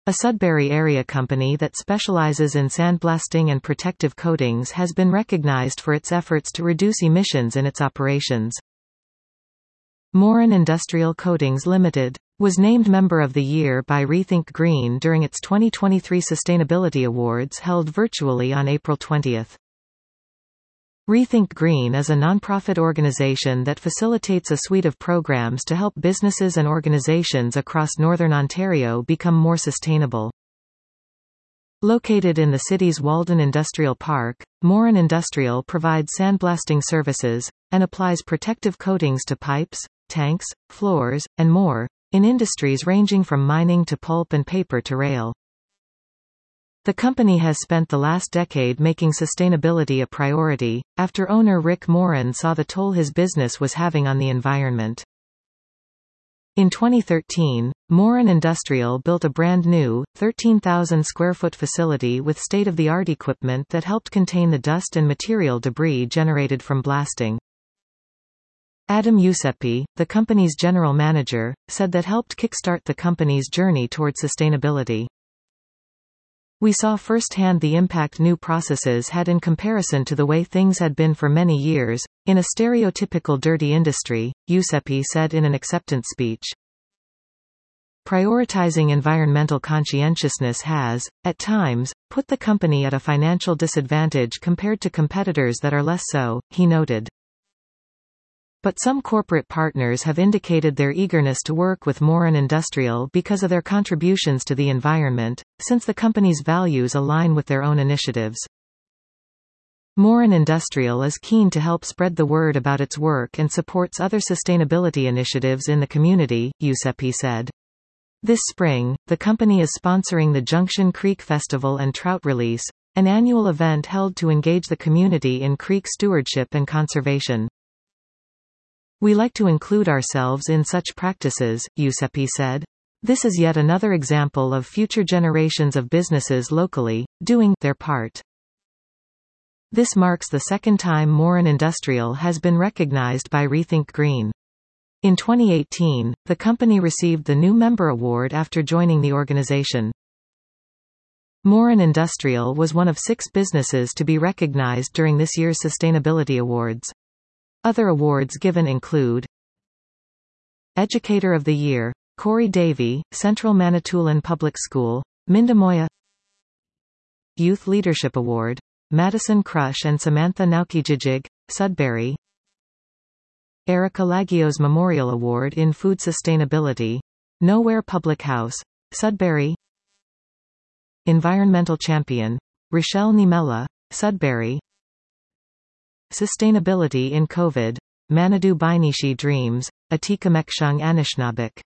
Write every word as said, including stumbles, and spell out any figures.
A Sudbury area company that specializes in sandblasting and protective coatings has been recognized for its efforts to reduce emissions in its operations. Moran Industrial Coatings Limited was named Member of the Year by Rethink Green during its twenty twenty-three Sustainability Awards held virtually on April twentieth. Rethink Green is a nonprofit organization that facilitates a suite of programs to help businesses and organizations across Northern Ontario become more sustainable. Located in the city's Walden Industrial Park, Moran Industrial provides sandblasting services, and applies protective coatings to pipes, tanks, floors, and more, in industries ranging from mining to pulp and paper to rail. The company has spent the last decade making sustainability a priority, after owner Rick Moran saw the toll his business was having on the environment. In twenty thirteen, Moran Industrial built a brand new, thirteen thousand square foot facility with state-of-the-art equipment that helped contain the dust and material debris generated from blasting. Adam Giuseppe, the company's general manager, said that helped kickstart the company's journey toward sustainability. We saw firsthand the impact new processes had in comparison to the way things had been for many years, in a stereotypical dirty industry, Giuseppe said in an acceptance speech. Prioritizing environmental conscientiousness has, at times, put the company at a financial disadvantage compared to competitors that are less so, he noted. But some corporate partners have indicated their eagerness to work with Moran Industrial because of their contributions to the environment, since the company's values align with their own initiatives. Moran Industrial is keen to help spread the word about its work and supports other sustainability initiatives in the community, Giuseppe said. This spring, the company is sponsoring the Junction Creek Festival and Trout Release, an annual event held to engage the community in creek stewardship and conservation. We like to include ourselves in such practices, Giuseppe said. This is yet another example of future generations of businesses locally, doing their part. This marks the second time Moran Industrial has been recognized by Rethink Green. In twenty eighteen, the company received the New Member Award after joining the organization. Moran Industrial was one of six businesses to be recognized during this year's Sustainability Awards. Other awards given include Educator of the Year, Corey Davey, Central Manitoulin Public School, Mindamoya. Youth Leadership Award, Madison Crush and Samantha Naukijijig, Sudbury. Erica Lagios Memorial Award in Food Sustainability, Nowhere Public House, Sudbury. Environmental Champion, Rochelle Nimela, Sudbury. Sustainability in COVID, Manadu Bainishi Dreams, Atikamekshung Anishinabek.